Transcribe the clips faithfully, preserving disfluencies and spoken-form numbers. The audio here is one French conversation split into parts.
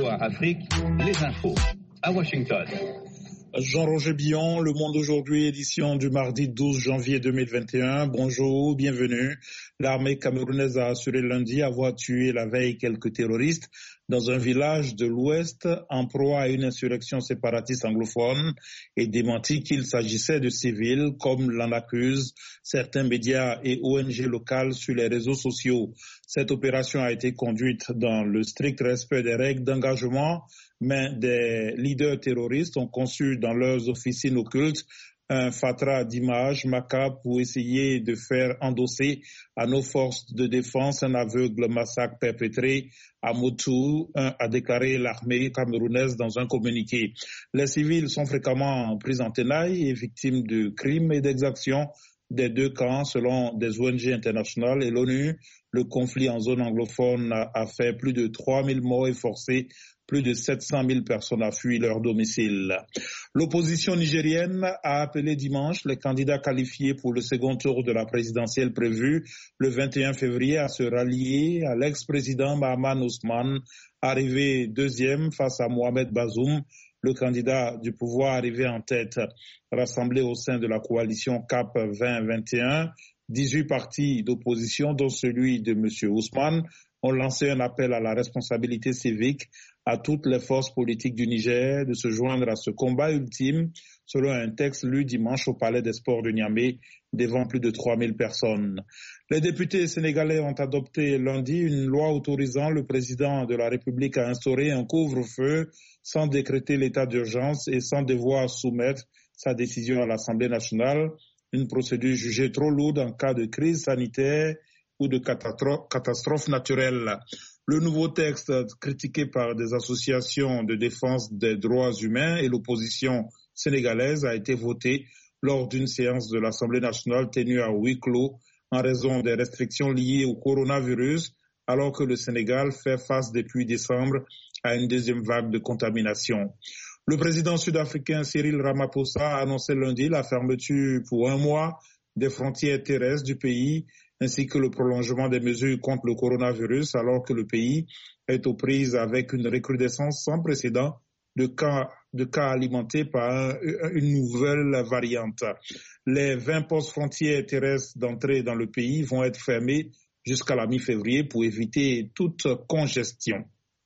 Voix Afrique, les infos à Washington. Jean-Roger Billon, Le Monde aujourd'hui, édition du mardi douze janvier deux mille vingt et un. Bonjour, bienvenue. L'armée camerounaise a assuré lundi avoir tué la veille quelques terroristes dans un village de l'Ouest en proie à une insurrection séparatiste anglophone et démenti qu'il s'agissait de civils, comme l'en accusent certains médias et O N G locales sur les réseaux sociaux. Cette opération a été conduite dans le strict respect des règles d'engagement, mais des leaders terroristes ont conçu dans leurs officines occultes un fatras d'images macabres pour essayer de faire endosser à nos forces de défense un aveugle massacre perpétré à Motu, a déclaré l'armée camerounaise dans un communiqué. Les civils sont fréquemment pris en tenaille et victimes de crimes et d'exactions des deux camps, selon des O N G internationales et l'ONU. Le conflit en zone anglophone a, a fait plus de trois mille morts et forcé plus de sept cent mille personnes à fuir leur domicile. L'opposition nigérienne a appelé dimanche les candidats qualifiés pour le second tour de la présidentielle prévue le vingt et un février à se rallier à l'ex-président Mahaman Ousmane, arrivé deuxième face à Mohamed Bazoum, le candidat du pouvoir arrivé en tête. Rassemblé au sein de la coalition C A P vingt vingt et un, dix-huit partis d'opposition, dont celui de M. Ousmane, ont lancé un appel à la responsabilité civique à toutes les forces politiques du Niger de se joindre à ce combat ultime, selon un texte lu dimanche au Palais des Sports de Niamey devant plus de trois mille personnes. Les députés sénégalais ont adopté lundi une loi autorisant le président de la République à instaurer un couvre-feu sans décréter l'état d'urgence et sans devoir soumettre sa décision à l'Assemblée nationale, une procédure jugée trop lourde en cas de crise sanitaire ou de catastrophe naturelle. Le nouveau texte, critiqué par des associations de défense des droits humains et l'opposition sénégalaise, a été voté lors d'une séance de l'Assemblée nationale tenue à huis clos en raison des restrictions liées au coronavirus, alors que le Sénégal fait face depuis décembre à une deuxième vague de contamination. Le président sud-africain Cyril Ramaphosa a annoncé lundi la fermeture pour un mois des frontières terrestres du pays, ainsi que le prolongement des mesures contre le coronavirus, alors que le pays est aux prises avec une recrudescence sans précédent de cas, de cas alimentés par un, une nouvelle variante. Les vingt postes frontières terrestres d'entrée dans le pays vont être fermés jusqu'à la mi-février pour éviter toute congestion.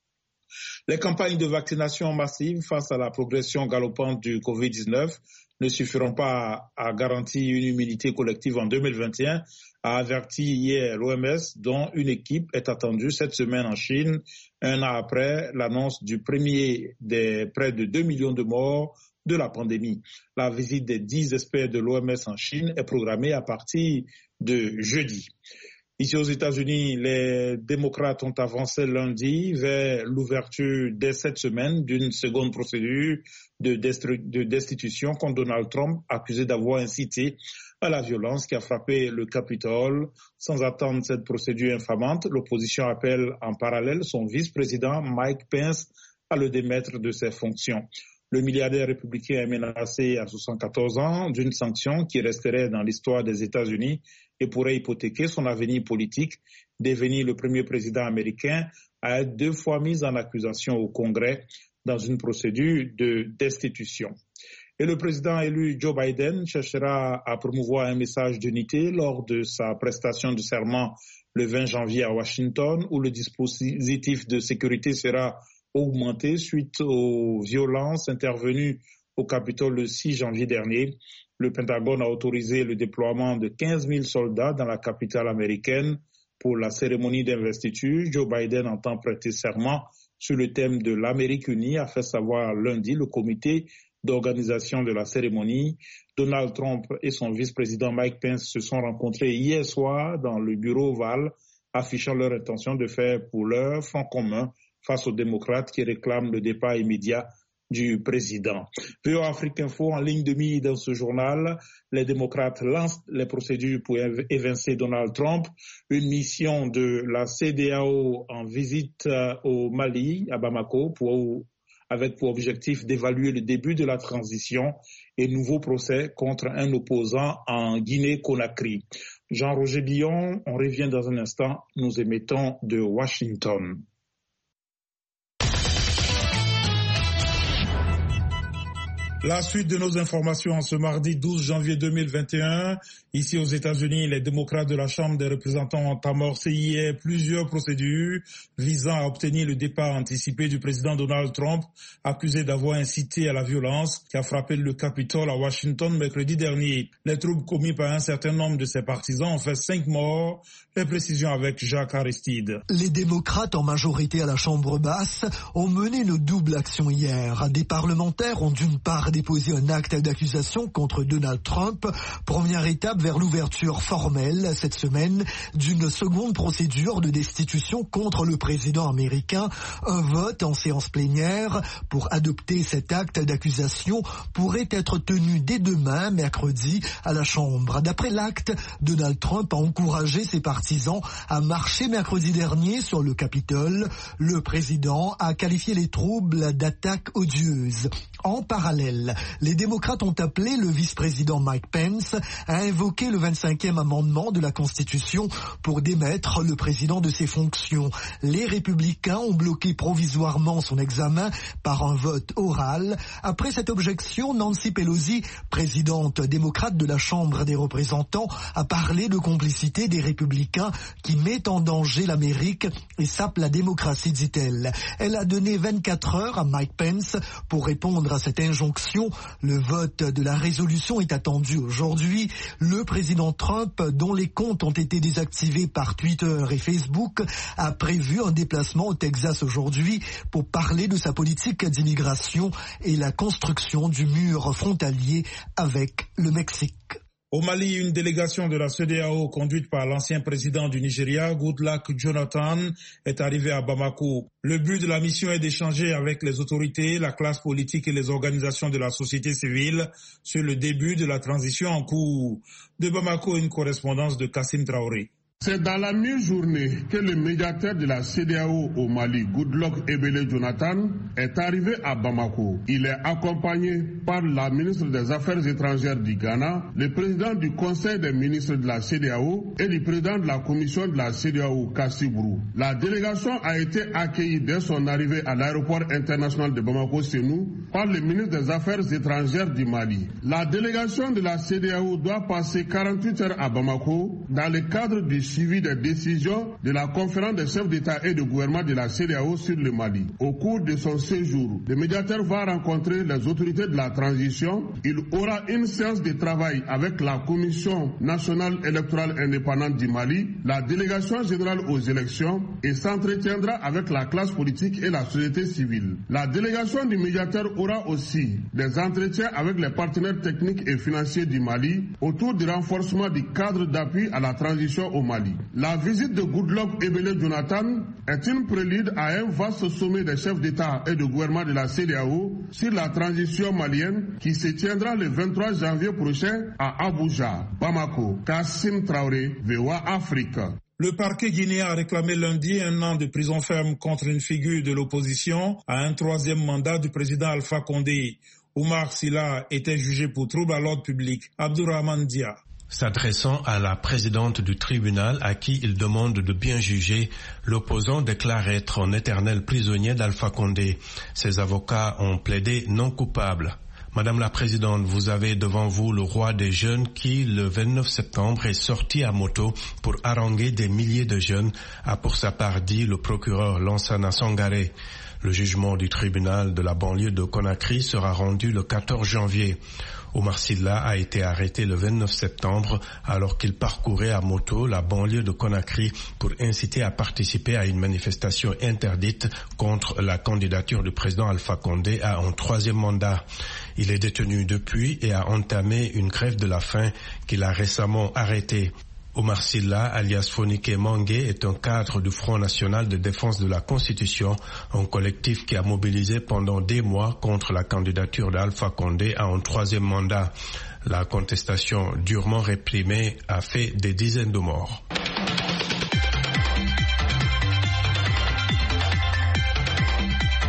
Les campagnes de vaccination massive face à la progression galopante du covid dix-neuf ne suffiront pas à, à garantir une immunité collective en deux mille vingt et un, a averti hier l'O M S, dont une équipe est attendue cette semaine en Chine, un an après l'annonce du premier des près de deux millions de morts de la pandémie. La visite des dix experts de l'O M S en Chine est programmée à partir de jeudi. Ici aux États-Unis, les démocrates ont avancé lundi vers l'ouverture dès cette semaine d'une seconde procédure de, destru- de destitution contre Donald Trump, accusé d'avoir incité à la violence qui a frappé le Capitole. Sans attendre cette procédure infamante, l'opposition appelle en parallèle son vice-président Mike Pence à le démettre de ses fonctions. Le milliardaire républicain est menacé à soixante-quatorze ans d'une sanction qui resterait dans l'histoire des États-Unis et pourrait hypothéquer son avenir politique, devenir le premier président américain à être deux fois mis en accusation au Congrès dans une procédure de destitution. Et le président élu Joe Biden cherchera à promouvoir un message d'unité lors de sa prestation de serment le vingt janvier à Washington, où le dispositif de sécurité sera augmenté suite aux violences intervenues au Capitole le six janvier dernier. Le Pentagone a autorisé le déploiement de quinze mille soldats dans la capitale américaine pour la cérémonie d'investiture. Joe Biden entend prêter serment sur le thème de l'Amérique unie, a fait savoir lundi le comité d'organisation de la cérémonie. Donald Trump et son vice-président Mike Pence se sont rencontrés hier soir dans le bureau ovale, affichant leur intention de faire pour leur front commun face aux démocrates qui réclament le départ immédiat du président. V O Afrique Info en ligne de mire dans ce journal, les démocrates lancent les procédures pour évincer Donald Trump. Une mission de la C E D E A O en visite au Mali, à Bamako, pour, avec pour objectif d'évaluer le début de la transition et nouveau procès contre un opposant en Guinée-Conakry. Jean-Roger Billon, on revient dans un instant, nous émettons de Washington. La suite de nos informations ce mardi douze janvier deux mille vingt et un. Ici aux États-Unis, les démocrates de la Chambre des représentants ont amorcé hier plusieurs procédures visant à obtenir le départ anticipé du président Donald Trump, accusé d'avoir incité à la violence qui a frappé le Capitole à Washington mercredi dernier. Les troubles commis par un certain nombre de ses partisans ont fait cinq morts. Les précisions avec Jacques Aristide. Les démocrates en majorité à la Chambre basse ont mené une double action hier. Des parlementaires ont d'une part déposé un acte d'accusation contre Donald Trump, première étape vers l'ouverture formelle cette semaine d'une seconde procédure de destitution contre le président américain. Un vote en séance plénière pour adopter cet acte d'accusation pourrait être tenu dès demain, mercredi, à la Chambre. D'après l'acte, Donald Trump a encouragé ses partisans à marcher mercredi dernier sur le Capitole. Le président a qualifié les troubles d'attaques odieuses. En parallèle, les démocrates ont appelé le vice-président Mike Pence à invoquer le vingt-cinquième amendement de la Constitution pour démettre le président de ses fonctions. Les républicains ont bloqué provisoirement son examen par un vote oral. Après cette objection, Nancy Pelosi, présidente démocrate de la Chambre des représentants, a parlé de complicité des républicains qui met en danger l'Amérique et sape la démocratie, dit-elle. Elle a donné vingt-quatre heures à Mike Pence pour répondre à cette injonction. Le vote de la résolution est attendu aujourd'hui. Le président Trump, dont les comptes ont été désactivés par Twitter et Facebook, a prévu un déplacement au Texas aujourd'hui pour parler de sa politique d'immigration et la construction du mur frontalier avec le Mexique. Au Mali, une délégation de la C E D E A O conduite par l'ancien président du Nigeria, Goodluck Jonathan, est arrivée à Bamako. Le but de la mission est d'échanger avec les autorités, la classe politique et les organisations de la société civile sur le début de la transition en cours. De Bamako, une correspondance de Kassim Traoré. C'est dans la mi-journée que le médiateur de la C E D E A O au Mali, Goodluck Ebele Jonathan, est arrivé à Bamako. Il est accompagné par la ministre des Affaires étrangères du Ghana, le président du Conseil des ministres de la C E D E A O et le président de la commission de la C E D E A O, Kassi Brou. La délégation a été accueillie dès son arrivée à l'aéroport international de Bamako-Sénou par le ministre des Affaires étrangères du Mali. La délégation de la C E D E A O doit passer quarante-huit heures à Bamako dans le cadre du suivi des décisions de la conférence des chefs d'État et de gouvernement de la C E D E A O sur le Mali. Au cours de son séjour, le médiateur va rencontrer les autorités de la transition. Il aura une séance de travail avec la Commission nationale électorale indépendante du Mali, la délégation générale aux élections et s'entretiendra avec la classe politique et la société civile. La délégation du médiateur aura aussi des entretiens avec les partenaires techniques et financiers du Mali autour du renforcement du cadre d'appui à la transition au Mali. La visite de Goodluck Ebele Jonathan est une prélude à un vaste sommet des chefs d'État et de gouvernement de la C E D E A O sur la transition malienne qui se tiendra le vingt-trois janvier prochain à Abuja, Bamako. Kassim Traoré, V O A Afrique. Le parquet guinéen a réclamé lundi un an de prison ferme contre une figure de l'opposition à un troisième mandat du président Alpha Condé. Oumar Silla était jugé pour trouble à l'ordre public. Abdourahmane Dia. S'adressant à la présidente du tribunal à qui il demande de bien juger, l'opposant déclare être un éternel prisonnier d'Alpha Condé. Ses avocats ont plaidé non coupable. Madame la Présidente, vous avez devant vous le roi des jeunes qui, le vingt-neuf septembre, est sorti à moto pour haranguer des milliers de jeunes, a pour sa part dit le procureur Lansana Sangaré. Le jugement du tribunal de la banlieue de Conakry sera rendu le quatorze janvier. Oumar Silla a été arrêté le vingt-neuf septembre alors qu'il parcourait à moto la banlieue de Conakry pour inciter à participer à une manifestation interdite contre la candidature du président Alpha Condé à un troisième mandat. Il est détenu depuis et a entamé une grève de la faim qu'il a récemment arrêtée. Oumar Silla, alias Fonike Mangué, est un cadre du Front National de Défense de la Constitution, un collectif qui a mobilisé pendant des mois contre la candidature d'Alpha Condé à un troisième mandat. La contestation durement réprimée a fait des dizaines de morts. C'est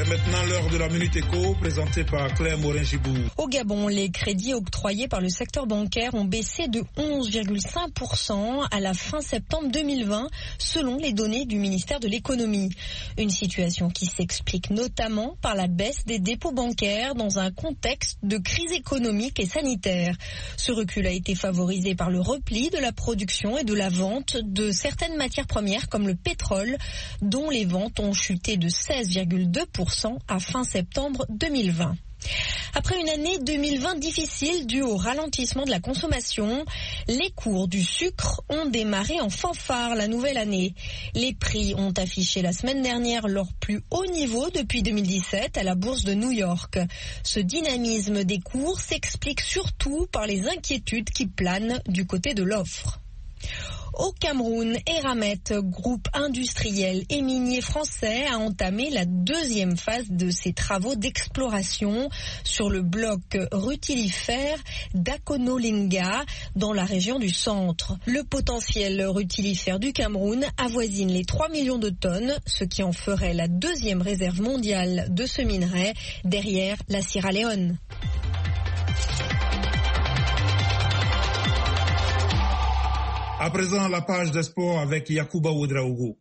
C'est maintenant l'heure de la Minute Éco, présentée par Claire Morin-Gibou. Au Gabon, les crédits octroyés par le secteur bancaire ont baissé de onze virgule cinq pour cent à la fin septembre deux mille vingt, selon les données du ministère de l'économie. Une situation qui s'explique notamment par la baisse des dépôts bancaires dans un contexte de crise économique et sanitaire. Ce recul a été favorisé par le repli de la production et de la vente de certaines matières premières comme le pétrole, dont les ventes ont chuté de seize virgule deux pour cent à fin septembre deux mille vingt. Après une année deux mille vingt difficile due au ralentissement de la consommation, les cours du sucre ont démarré en fanfare la nouvelle année. Les prix ont affiché la semaine dernière leur plus haut niveau depuis deux mille dix-sept à la bourse de New York. Ce dynamisme des cours s'explique surtout par les inquiétudes qui planent du côté de l'offre. Au Cameroun, Eramet, groupe industriel et minier français, a entamé la deuxième phase de ses travaux d'exploration sur le bloc rutilifère d'Akonolinga dans la région du centre. Le potentiel rutilifère du Cameroun avoisine les trois millions de tonnes, ce qui en ferait la deuxième réserve mondiale de ce minerai derrière la Sierra Leone. À présent, la page des sports avec Yacouba Ouedraogo.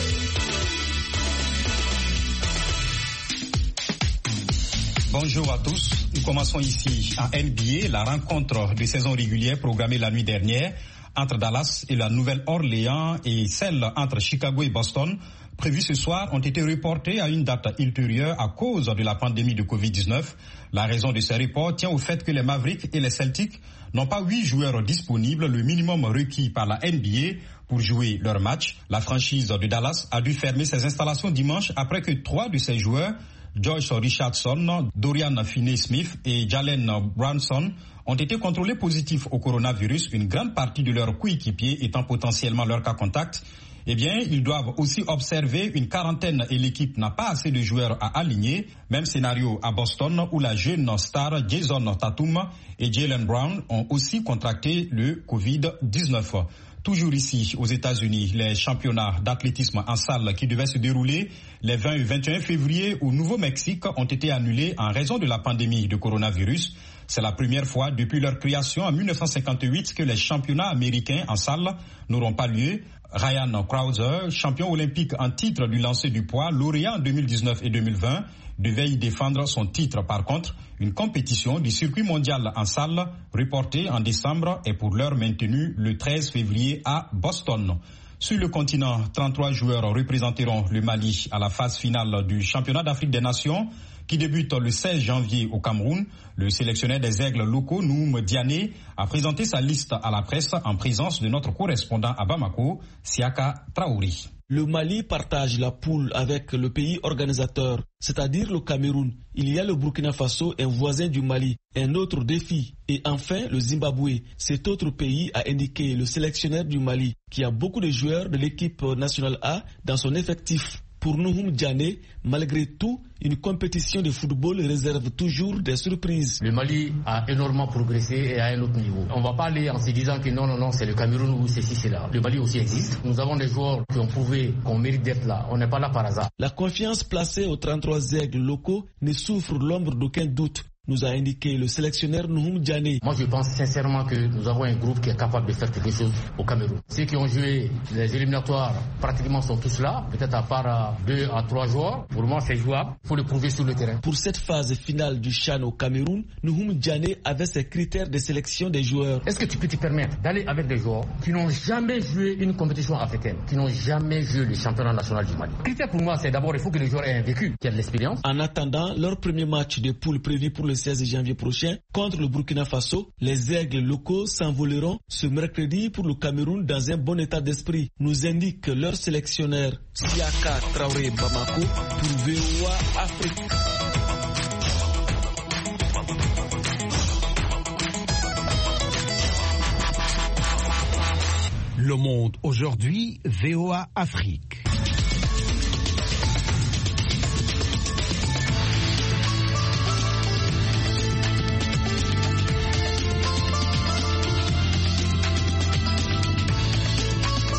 Bonjour à tous. Nous commençons ici en N B A, la rencontre de saison régulière programmée la nuit dernière entre Dallas et la Nouvelle-Orléans et celle entre Chicago et Boston, prévues ce soir, ont été reportées à une date ultérieure à cause de la pandémie de covid dix-neuf. La raison de ces reports tient au fait que les Mavericks et les Celtics n'ont pas huit joueurs disponibles, le minimum requis par la N B A pour jouer leur match. La franchise de Dallas a dû fermer ses installations dimanche après que trois de ses joueurs, Josh Richardson, Dorian Finney-Smith et Jalen Brunson, ont été contrôlés positifs au coronavirus, une grande partie de leurs coéquipiers étant potentiellement leur cas contact. Eh bien, ils doivent aussi observer une quarantaine et l'équipe n'a pas assez de joueurs à aligner. Même scénario à Boston où la jeune star Jason Tatum et Jaylen Brown ont aussi contracté le covid dix-neuf. Toujours ici, aux États-Unis, les championnats d'athlétisme en salle qui devaient se dérouler les vingt et vingt et un février au Nouveau-Mexique ont été annulés en raison de la pandémie de coronavirus. C'est la première fois depuis leur création en mille neuf cent cinquante-huit que les championnats américains en salle n'auront pas lieu. Ryan Crouser, champion olympique en titre du lancer du poids, lauréat en deux mille dix-neuf et deux mille vingt, devait y défendre son titre. Par contre, une compétition du circuit mondial en salle, reportée en décembre, est pour l'heure maintenue le treize février à Boston. Sur le continent, trente-trois joueurs représenteront le Mali à la phase finale du championnat d'Afrique des Nations qui débute le seize janvier au Cameroun. Le sélectionneur des aigles locaux, Noum Diané, a présenté sa liste à la presse en présence de notre correspondant à Bamako, Siaka Traoré. Le Mali partage la poule avec le pays organisateur, c'est-à-dire le Cameroun. Il y a le Burkina Faso, un voisin du Mali, un autre défi. Et enfin, le Zimbabwe. Cet autre pays a indiqué le sélectionneur du Mali, qui a beaucoup de joueurs de l'équipe nationale A dans son effectif. Pour Nouhoum Diané, malgré tout, une compétition de football réserve toujours des surprises. Le Mali a énormément progressé et à un autre niveau. On ne va pas aller en se disant que non, non, non, c'est le Cameroun ou ceci, c'est là. Le Mali aussi existe. Nous avons des joueurs qui ont prouvé qu'on mérite d'être là. On n'est pas là par hasard. La confiance placée aux trente-trois aigles locaux ne souffre l'ombre d'aucun doute, nous a indiqué le sélectionneur Nouhoum Diané. Moi, je pense sincèrement que nous avons un groupe qui est capable de faire quelque chose au Cameroun. Ceux qui ont joué les éliminatoires, pratiquement sont tous là, peut-être à part deux à trois joueurs. Pour moi, c'est jouable. Il faut le prouver sur le terrain. Pour cette phase finale du CHAN au Cameroun, Nouhoum Diané avait ses critères de sélection des joueurs. Est-ce que tu peux te permettre d'aller avec des joueurs qui n'ont jamais joué une compétition africaine, qui n'ont jamais joué le championnat national du Mali? Le critère pour moi, c'est d'abord, il faut que les joueurs aient un vécu, qui aient de l'expérience. En attendant leur premier match de poule prévu pour le seize janvier prochain contre le Burkina Faso, les aigles locaux s'envoleront ce mercredi pour le Cameroun dans un bon état d'esprit, nous indique leur sélectionneur Siaka Traoré Bamako pour V O A Afrique. Le Monde aujourd'hui, V O A Afrique. Vous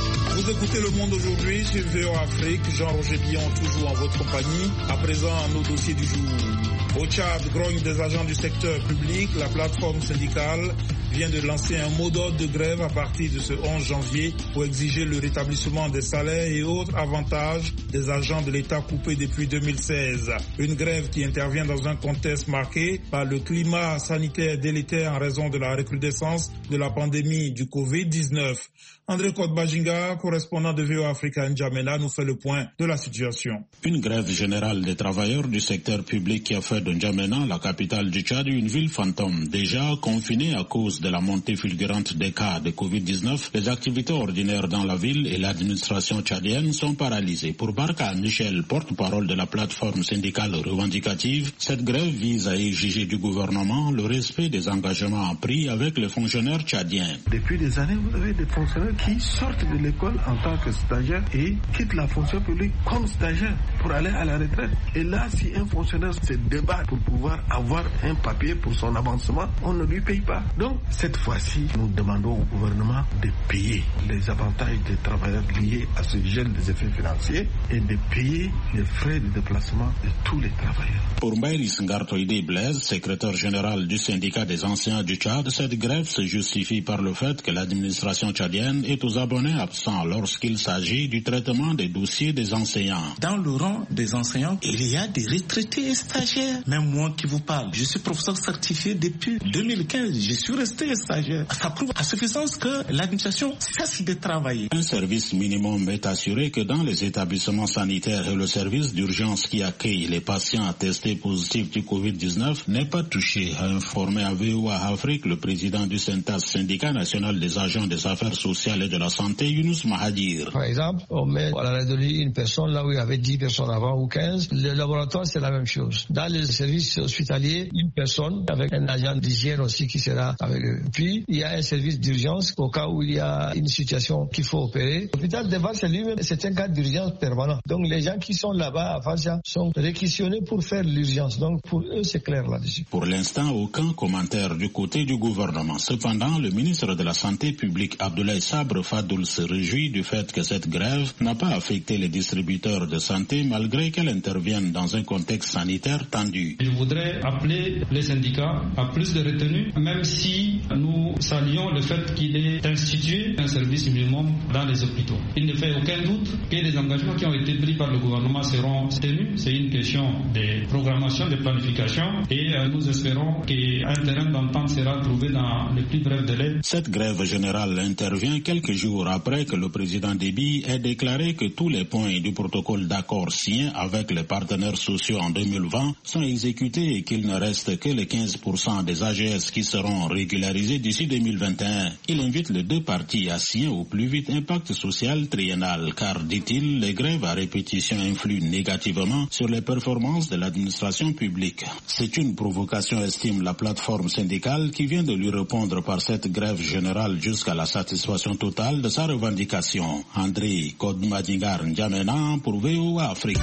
Vous écoutez Le Monde aujourd'hui sur V O A Afrique. Jean-Roger Billon, toujours en votre compagnie. À présent, nos dossiers du jour. Au Tchad, grogne des agents du secteur public. La plateforme syndicale vient de lancer un mot d'ordre de grève à partir de ce onze janvier pour exiger le rétablissement des salaires et autres avantages des agents de l'État coupés depuis deux mille seize. Une grève qui intervient dans un contexte marqué par le climat sanitaire délétère en raison de la recrudescence de la pandémie du covid dix-neuf. André Kodbajinga, correspondant de V O A Afrique à N'Djamena, nous fait le point de la situation. Une grève générale des travailleurs du secteur public qui a fait de N'Djamena, la capitale du Tchad, une ville fantôme. Déjà confinée à cause de la montée fulgurante des cas de covid dix-neuf, les activités ordinaires dans la ville et l'administration tchadienne sont paralysées. Pour Barka Michel, porte-parole de la plateforme syndicale revendicative, cette grève vise à exiger du gouvernement le respect des engagements pris avec les fonctionnaires tchadiens. Depuis des années, vous avez des fonctionnaires qui sortent de l'école en tant que stagiaires et quittent la fonction publique comme stagiaires pour aller à la retraite. Et là, si un fonctionnaire se débat pour pouvoir avoir un papier pour son avancement, on ne lui paye pas. Donc, cette fois-ci, nous demandons au gouvernement de payer les avantages des travailleurs liés à ce gel des effets financiers et de payer les frais de déplacement de tous les travailleurs. Pour Maïlis Ngartoïde Blaise, secrétaire général du syndicat des enseignants du Tchad, cette grève se justifie par le fait que l'administration tchadienne est aux abonnés absents lorsqu'il s'agit du traitement des dossiers des enseignants. Dans le rang des enseignants, il y a des retraités et stagiaires. Même moi qui vous parle, je suis professeur certifié depuis deux mille quinze. Je suis resté stagiaire. Ça prouve à suffisance que l'administration cesse de travailler. Un service minimum est assuré que dans les établissements sanitaires et le service d'urgence qui accueille les patients testés positifs du covid dix-neuf n'est pas touché, a informé à V O A Afrique le président du SENTAS, syndicat national des agents des affaires sociales et de la santé, Younous Mahadir. Par exemple, on met à la radiologie une personne là où il y avait dix personnes avant ou quinze. Le laboratoire, c'est la même chose. Dans les services hospitaliers, une personne avec un agent d'hygiène aussi qui sera avec eux. Puis, il y a un service d'urgence au cas où il y a une situation qu'il faut opérer. L'hôpital de Varsa lui-même, c'est un cas d'urgence permanent. Donc, les gens qui sont là-bas à Varsa sont réquisitionnés pour faire l'urgence. Donc, pour eux, c'est clair là-dessus. Pour l'instant, aucun commentaire du côté du gouvernement. Cependant, le ministre de la Santé publique, Abdoulaye Sabre Fadoul, se réjouit du fait que cette grève n'a pas affecté les distributeurs de santé malgré qu'elle intervienne dans un contexte sanitaire tendu. Je voudrais appeler les syndicats à plus de retenue, même si nous saluons le fait qu'il est institué un service minimum dans les hôpitaux. Il ne fait aucun doute que les engagements qui ont été pris par le gouvernement seront tenus. C'est une question de programmation, de planification et nous espérons qu'un terrain d'entente sera trouvé dans les plus brefs délais. Cette grève générale intervient quelques jours après que le président Déby ait déclaré que tous les points du protocole d'accord signé avec les partenaires sociaux en deux mille vingt sont exécutés et qu'il ne reste que les quinze pour cent des A G S qui seront régularisés d'ici deux mille vingt et un. Il invite les deux parties à signer au plus vite un pacte social triennal car, dit-il, les grèves à répétition influent négativement sur les performances de l'administration publique. C'est une provocation, estime la plateforme syndicale qui vient de lui répondre par cette grève générale jusqu'à la satisfaction totale de sa revendication. André Kodmadingar N'Djamena pour V O A Afrique.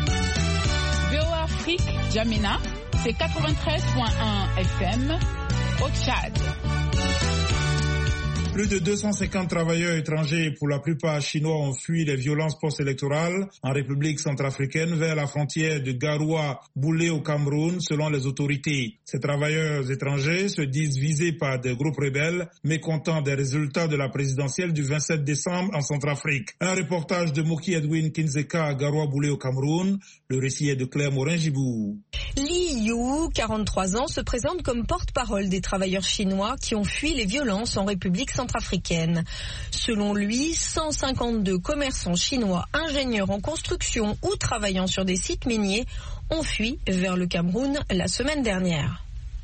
V O A Afrique, N'Djamena, c'est quatre-vingt-treize point un F M au Tchad. Plus de deux cent cinquante travailleurs étrangers, pour la plupart chinois, ont fui les violences post-électorales en République centrafricaine vers la frontière de Garoua-Boulé au Cameroun, selon les autorités. Ces travailleurs étrangers se disent visés par des groupes rebelles, mécontents des résultats de la présidentielle du vingt-sept décembre en Centrafrique. Un reportage de Moki Edwin Kinzeka à Garoua-Boulé au Cameroun. Le récit est de Claire Morin-Gibou. Li Yu, quarante-trois ans, se présente comme porte-parole des travailleurs chinois qui ont fui les violences en République centrafricaine. Selon lui, cent cinquante-deux commerçants chinois, ingénieurs en construction ou travaillant sur des sites miniers ont fui vers le Cameroun la semaine dernière.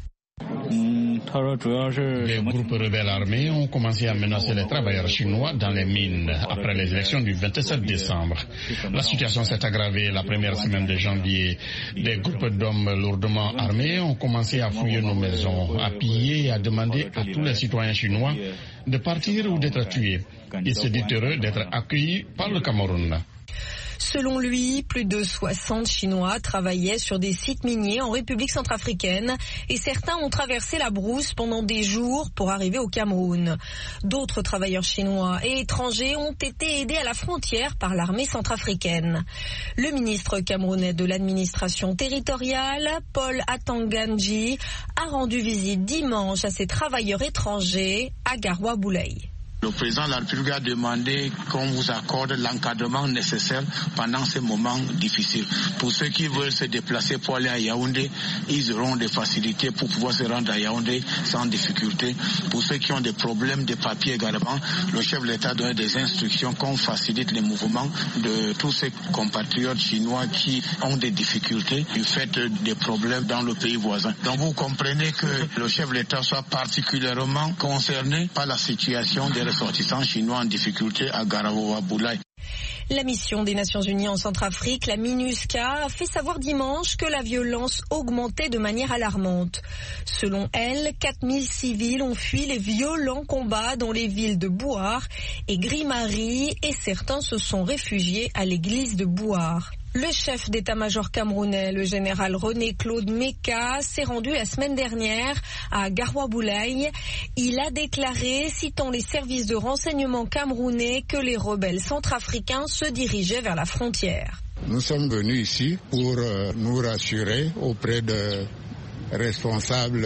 Les groupes rebelles armés ont commencé à menacer les travailleurs chinois dans les mines après les élections du vingt-sept décembre. La situation s'est aggravée la première semaine de janvier. Des groupes d'hommes lourdement armés ont commencé à fouiller nos maisons, à piller et à demander à tous les citoyens chinois de partir ou d'être tués. Ils se disent heureux d'être accueillis par le Cameroun. Selon lui, plus de soixante Chinois travaillaient sur des sites miniers en République centrafricaine et certains ont traversé la brousse pendant des jours pour arriver au Cameroun. D'autres travailleurs chinois et étrangers ont été aidés à la frontière par l'armée centrafricaine. Le ministre camerounais de l'administration territoriale, Paul Atanganji, a rendu visite dimanche à ces travailleurs étrangers à Garoua-Boulay. Le président de la République a demandé qu'on vous accorde l'encadrement nécessaire pendant ces moments difficiles. Pour ceux qui veulent se déplacer pour aller à Yaoundé, ils auront des facilités pour pouvoir se rendre à Yaoundé sans difficulté. Pour ceux qui ont des problèmes de papier également, le chef de l'État a donné des instructions qu'on facilite les mouvements de tous ces compatriotes chinois qui ont des difficultés du fait des problèmes dans le pays voisin. Donc vous comprenez que le chef de l'État soit particulièrement concerné par la situation des ressortissants chinois en difficulté à Garoua-Boulay. La mission des Nations Unies en Centrafrique, la MINUSCA, a fait savoir dimanche que la violence augmentait de manière alarmante. Selon elle, quatre mille civils ont fui les violents combats dans les villes de Bouar et Grimari et certains se sont réfugiés à l'église de Bouar. Le chef d'état-major camerounais, le général René-Claude Meka, s'est rendu la semaine dernière à Garoua-Boulay. Il a déclaré, citant les services de renseignement camerounais, que les rebelles centrafricains se dirigeaient vers la frontière. Nous sommes venus ici pour euh, nous rassurer auprès de responsables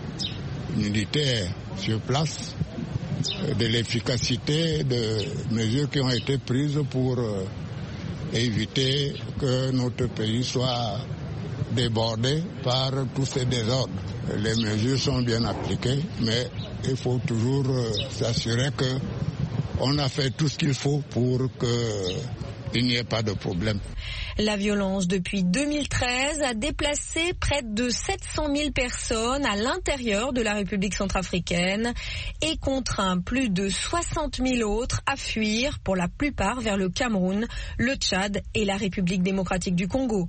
militaires sur place euh, de l'efficacité des mesures qui ont été prises pour euh, éviter que notre pays soit débordé par tous ces désordres. Les mesures sont bien appliquées, mais il faut toujours euh, s'assurer qu'on a fait tout ce qu'il faut pour qu'il n'y ait pas de problème. La violence depuis deux mille treize a déplacé près de sept cent mille personnes à l'intérieur de la République centrafricaine et contraint plus de soixante mille autres à fuir, pour la plupart vers le Cameroun, le Tchad et la République démocratique du Congo.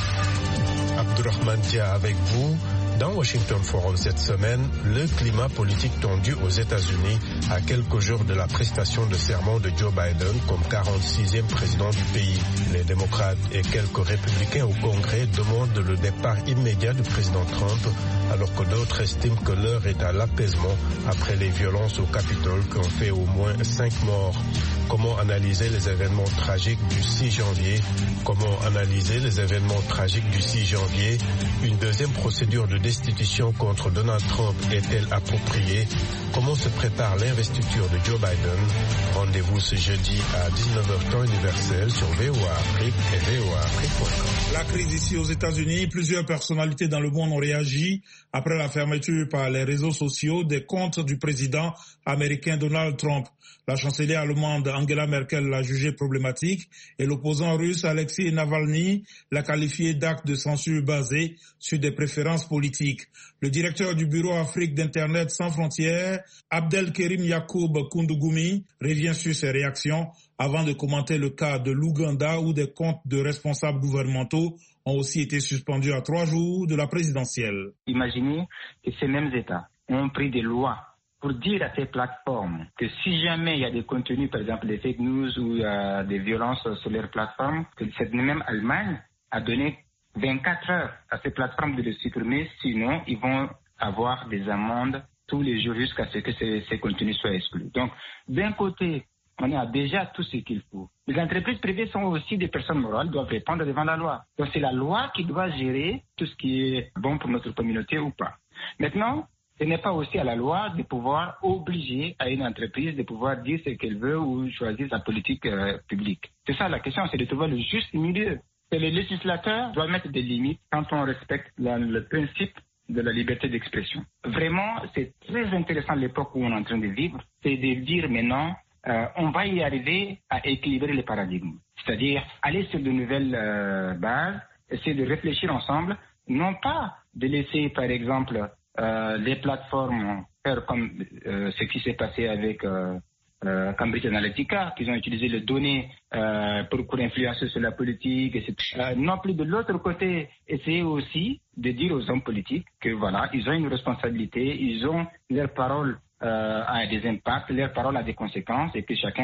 Abdourahmane Dia avec vous. Dans Washington Forum cette semaine, le climat politique tendu aux États-Unis à quelques jours de la prestation de serment de Joe Biden comme quarante-sixième président du pays. Les démocrates et quelques républicains au Congrès demandent le départ immédiat du président Trump, alors que d'autres estiment que l'heure est à l'apaisement après les violences au Capitole qui ont fait au moins cinq morts. Comment analyser les événements tragiques du six janvier? Comment analyser les événements tragiques du six janvier? Une deuxième procédure de destitution contre Donald Trump est-elle appropriée? Comment se prépare l'investiture de Joe Biden? Rendez-vous ce jeudi à dix-neuf heures temps universel sur V O A Afrique et V O A Afrique point com. La crise ici aux États-Unis, plusieurs personnalités dans le monde ont réagi après la fermeture par les réseaux sociaux des comptes du président américain Donald Trump. La chancelière allemande Angela Merkel l'a jugé problématique et l'opposant russe Alexei Navalny l'a qualifié d'acte de censure basé sur des préférences politiques. Le directeur du bureau Afrique d'Internet sans frontières, Abdelkerim Yacoub Koundougoumi, revient sur ses réactions avant de commenter le cas de l'Ouganda où des comptes de responsables gouvernementaux ont aussi été suspendus à trois jours de la présidentielle. Imaginez que ces mêmes États ont pris des lois pour dire à ces plateformes que si jamais il y a des contenus, par exemple des fake news ou euh, des violences sur leurs plateformes, que cette même Allemagne a donné vingt-quatre heures à ces plateformes de les supprimer, sinon ils vont avoir des amendes tous les jours jusqu'à ce que ces, ces contenus soient exclus. Donc, d'un côté, on a déjà tout ce qu'il faut. Les entreprises privées sont aussi des personnes morales, doivent répondre devant la loi. Donc, c'est la loi qui doit gérer tout ce qui est bon pour notre communauté ou pas. Maintenant, ce n'est pas aussi à la loi de pouvoir obliger à une entreprise de pouvoir dire ce qu'elle veut ou choisir sa politique euh, publique. C'est ça la question, c'est de trouver le juste milieu. Et les législateurs doivent mettre des limites quand on respecte la, le principe de la liberté d'expression. Vraiment, c'est très intéressant l'époque où on est en train de vivre, c'est de dire maintenant, euh, on va y arriver à équilibrer les paradigmes. C'est-à-dire aller sur de nouvelles euh, bases, essayer de réfléchir ensemble, non pas de laisser par exemple Euh, les plateformes faire comme euh, ce qui s'est passé avec euh, euh, Cambridge Analytica, qui ont utilisé les données euh, pour, pour influencer sur la politique, et cetera. Euh, non plus de l'autre côté, essayer aussi de dire aux hommes politiques que voilà, ils ont une responsabilité, ils ont leur parole euh, a des impacts, leur parole a des conséquences, et que chacun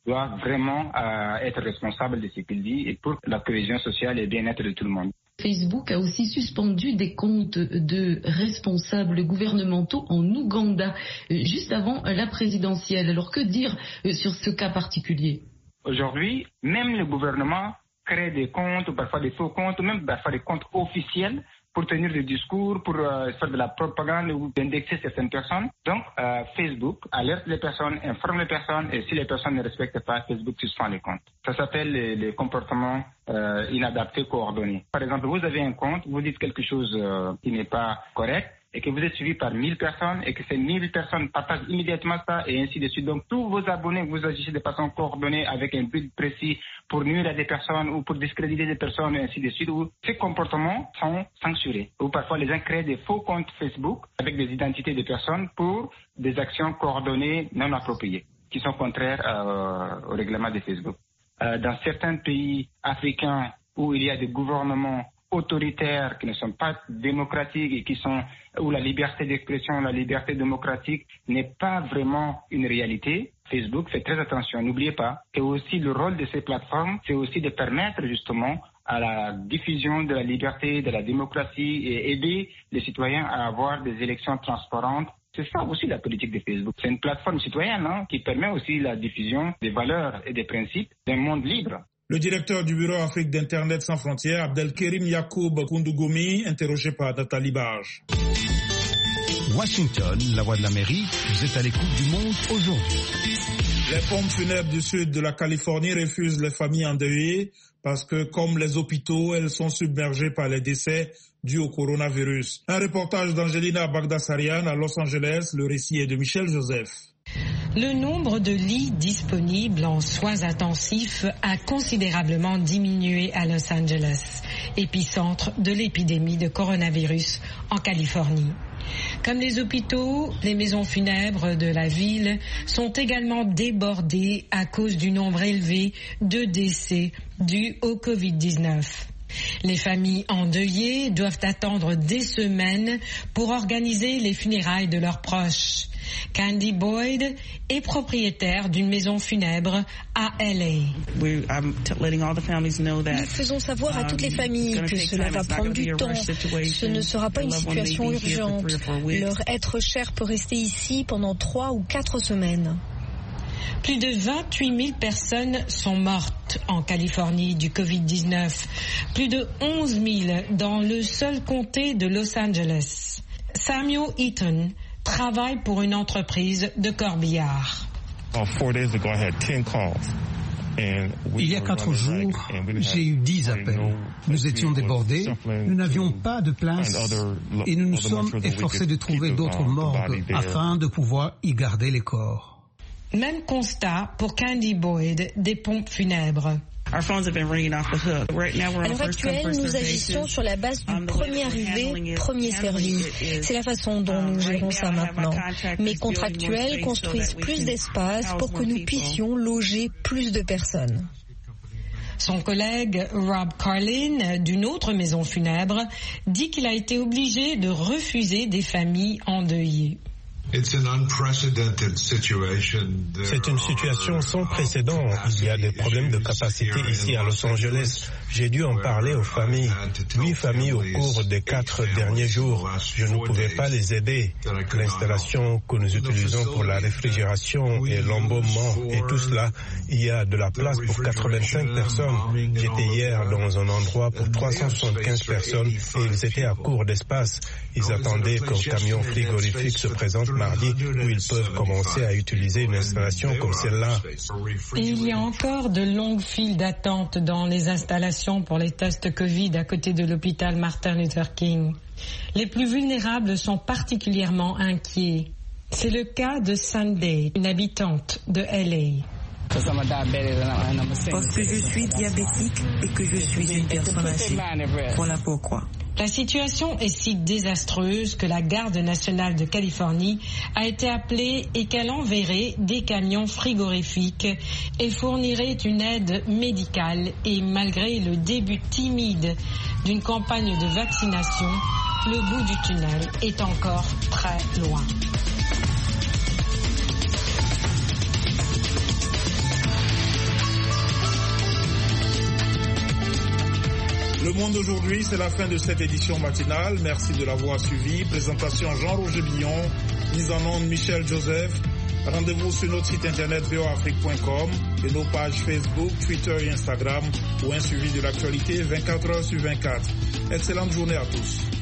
doit vraiment euh, être responsable de ce qu'il dit et pour la cohésion sociale et le bien-être de tout le monde. Facebook a aussi suspendu des comptes de responsables gouvernementaux en Ouganda, juste avant la présidentielle. Alors que dire sur ce cas particulier? Aujourd'hui, même le gouvernement crée des comptes, ou parfois des faux comptes, ou même parfois des comptes officiels pour tenir des discours, pour euh, faire de la propagande ou indexer certaines personnes. Donc, euh, Facebook alerte les personnes, informe les personnes, et si les personnes ne respectent pas, Facebook suspend les comptes. Ça s'appelle les, les comportements euh, inadaptés coordonnés. Par exemple, vous avez un compte, vous dites quelque chose euh, qui n'est pas correct, et que vous êtes suivi par mille personnes, et que ces mille personnes partagent immédiatement ça, et ainsi de suite. Donc, tous vos abonnés, vous agissez de façon coordonnée avec un but précis pour nuire à des personnes ou pour discréditer des personnes, et ainsi de suite. Où ces comportements sont censurés. Ou parfois, les gens créent des faux comptes Facebook avec des identités de personnes pour des actions coordonnées non appropriées, qui sont contraires euh, au règlement de Facebook. Euh, dans certains pays africains où il y a des gouvernements autoritaires qui ne sont pas démocratiques et qui sont où la liberté d'expression, la liberté démocratique n'est pas vraiment une réalité, Facebook fait très attention. N'oubliez pas que aussi le rôle de ces plateformes, c'est aussi de permettre justement à la diffusion de la liberté, de la démocratie et aider les citoyens à avoir des élections transparentes. C'est ça aussi la politique de Facebook. C'est une plateforme citoyenne hein, qui permet aussi la diffusion des valeurs et des principes d'un monde libre. Le directeur du Bureau Afrique d'Internet sans frontières, Abdelkerim Yacoub Koundougoumi, interrogé par Nathalie Barge. Washington, la voix de l'Amérique, vous êtes à l'écoute du monde aujourd'hui. Les pompes funèbres du sud de la Californie refusent les familles endeuillées parce que, comme les hôpitaux, elles sont submergées par les décès dus au coronavirus. Un reportage d'Angelina Bagdasarian à Los Angeles, le récit est de Michel Joseph. Le nombre de lits disponibles en soins intensifs a considérablement diminué à Los Angeles, épicentre de l'épidémie de coronavirus en Californie. Comme les hôpitaux, les maisons funèbres de la ville sont également débordées à cause du nombre élevé de décès dus au covid dix-neuf. Les familles endeuillées doivent attendre des semaines pour organiser les funérailles de leurs proches. Candy Boyd est propriétaire d'une maison funèbre à L A. Nous faisons savoir à toutes les familles que cela va prendre du temps. Ce ne sera pas une situation urgente. Leur être cher peut rester ici pendant trois ou quatre semaines. Plus de vingt-huit mille personnes sont mortes en Californie du covid dix-neuf, plus de onze mille dans le seul comté de Los Angeles. Samuel Eaton travaille pour une entreprise de corbillard. Il y a quatre jours, j'ai eu dix appels. Nous étions débordés, nous n'avions pas de place et nous nous sommes efforcés de trouver d'autres morgues afin de pouvoir y garder les corps. Même constat pour Candy Boyd des pompes funèbres. À l'heure actuelle, nous agissons sur la base du premier arrivé, premier servi. C'est la façon dont nous gérons ça maintenant. Mes contractuels construisent plus d'espace pour que nous puissions loger plus de personnes. Son collègue Rob Carlin, d'une autre maison funèbre, dit qu'il a été obligé de refuser des familles endeuillées. C'est une situation sans précédent. Il y a des problèmes de capacité ici à Los Angeles. J'ai dû en parler aux familles. Huit familles au cours des quatre derniers jours. Je ne pouvais pas les aider. L'installation que nous utilisons pour la réfrigération et l'embaumement et tout cela, il y a de la place pour quatre-vingt-cinq personnes. J'étais hier dans un endroit pour trois cent soixante-quinze personnes et ils étaient à court d'espace. Ils attendaient qu'un camion frigorifique se présente mardi où ils peuvent commencer à utiliser une installation comme celle-là. Et il y a encore de longues files d'attente dans les installations pour les tests Covid à côté de l'hôpital Martin Luther King. Les plus vulnérables sont particulièrement inquiets. C'est le cas de Sunday, une habitante de L A. Parce que je suis diabétique et que je suis une personne âgée. Voilà pourquoi. La situation est si désastreuse que la Garde nationale de Californie a été appelée et qu'elle enverrait des camions frigorifiques et fournirait une aide médicale. Et malgré le début timide d'une campagne de vaccination, le bout du tunnel est encore très loin. Le Monde aujourd'hui, c'est la fin de cette édition matinale. Merci de l'avoir suivi. Présentation Jean-Roger Billon, mise en onde Michel Joseph. Rendez-vous sur notre site internet v o afrique point com et nos pages Facebook, Twitter et Instagram pour un suivi de l'actualité vingt-quatre heures sur vingt-quatre. Excellente journée à tous.